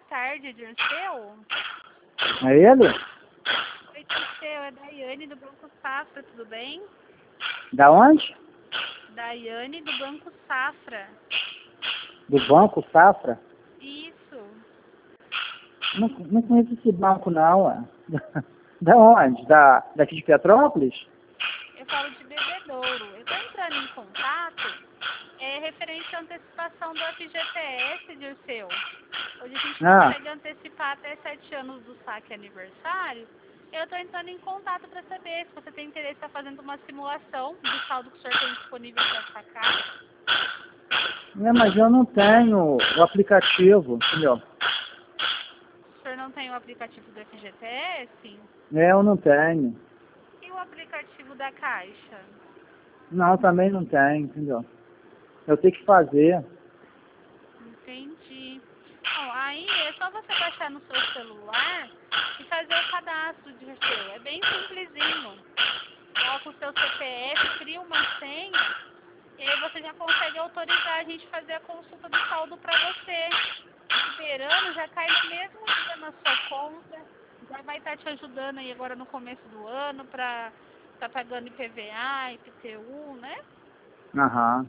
tarde, Dirceu. É ele? Oi, Dirceu, é Daiane do Banco Safra, tudo bem? Da onde? Daiane do Banco Safra. Do Banco Safra? Isso. Não conheço esse banco não, ué. Da onde? Daqui de Petrópolis? Eu falo de Bebedouro. Eu estou entrando em contato referente à antecipação do FGTS, Dirceu. Hoje a gente consegue antecipar até 7 anos do saque aniversário. Eu estou entrando em contato para saber se você tem interesse em estar fazendo uma simulação do saldo que o senhor tem disponível para sacar. Mas eu não tenho o aplicativo, entendeu? O senhor não tem o aplicativo do FGTS? Eu não tenho. E o aplicativo da Caixa? Não, também não tenho, entendeu? Eu tenho que fazer. Entendi. Bom, aí é só você baixar no seu celular e fazer o cadastro de seu. É bem simplesinho. Coloca o seu CPF, cria uma senha e aí você já consegue autorizar a gente fazer a consulta do saldo para você. Liberando, já cai no mesmo dia na sua conta. Já vai estar te ajudando aí agora no começo do ano para estar pagando IPVA, IPTU, né? Aham.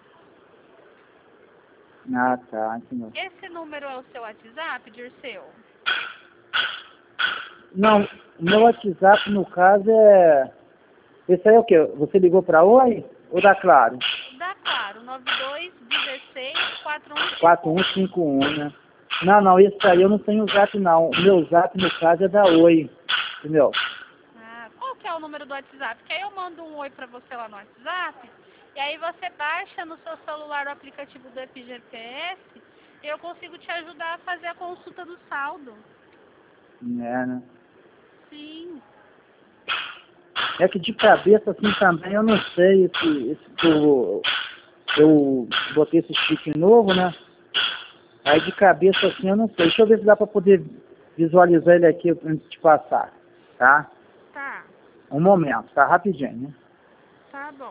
Ah, tá, entendeu? Esse número é o seu WhatsApp, Dirceu? Não, o meu WhatsApp, no caso, é... Esse aí é o quê? Você ligou pra Oi ou da Claro? Dá claro, 9216 4151. 4151, né? Não, esse aí eu não tenho o Zap, não. O meu Zap, no caso, é da Oi, entendeu? Ah, qual que é o número do WhatsApp? Que aí eu mando um oi pra você lá no WhatsApp, e aí você baixa no seu celular o aplicativo do FGTS, e eu consigo te ajudar a fazer a consulta do saldo. É, né? Sim. É que de cabeça, assim, também, eu não sei esse que eu botei esse chip novo, né? Aí de cabeça, assim, eu não sei. Deixa eu ver se dá pra poder visualizar ele aqui antes de passar, tá? Tá, Um momento, tá? Rapidinho, né? tá bom.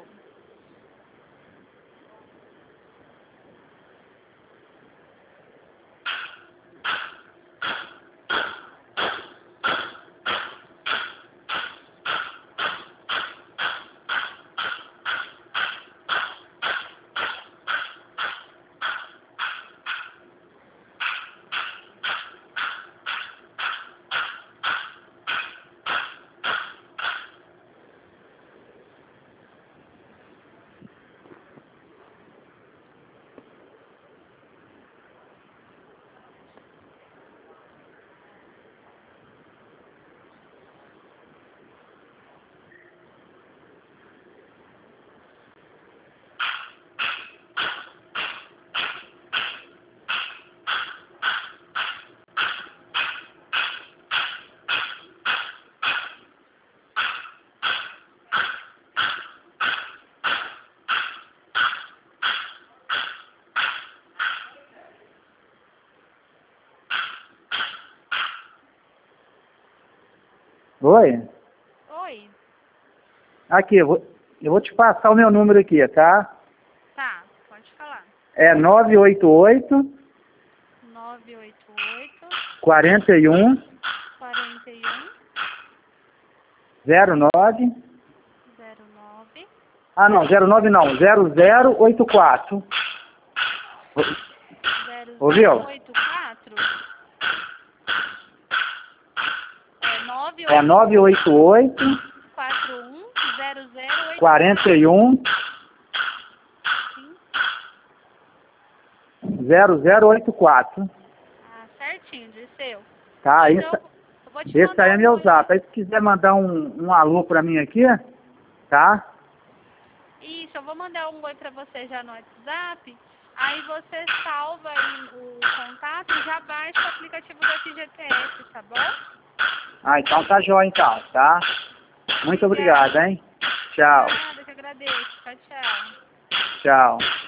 Oi? Oi. Aqui, eu vou te passar o meu número aqui, tá? Tá, pode falar. É 988 988 41 41 09. 09 Ah, não, 09 não, 0084. Ouviu? 0084 É 988 41 0084. 41 0084. Ah, certinho, Dirceu. Tá, Então, eu vou te esse aí mandar é um meu oi. zap. Aí se quiser mandar um alô pra mim aqui, tá? Isso, eu vou mandar um oi pra você já no WhatsApp. Aí você salva aí o contato e já baixa o aplicativo do FGTS, tá bom? Ah, então tá jóia então, tá? Muito obrigado, hein? Tchau. Nada, que agradeço. Tchau, tchau. Tchau.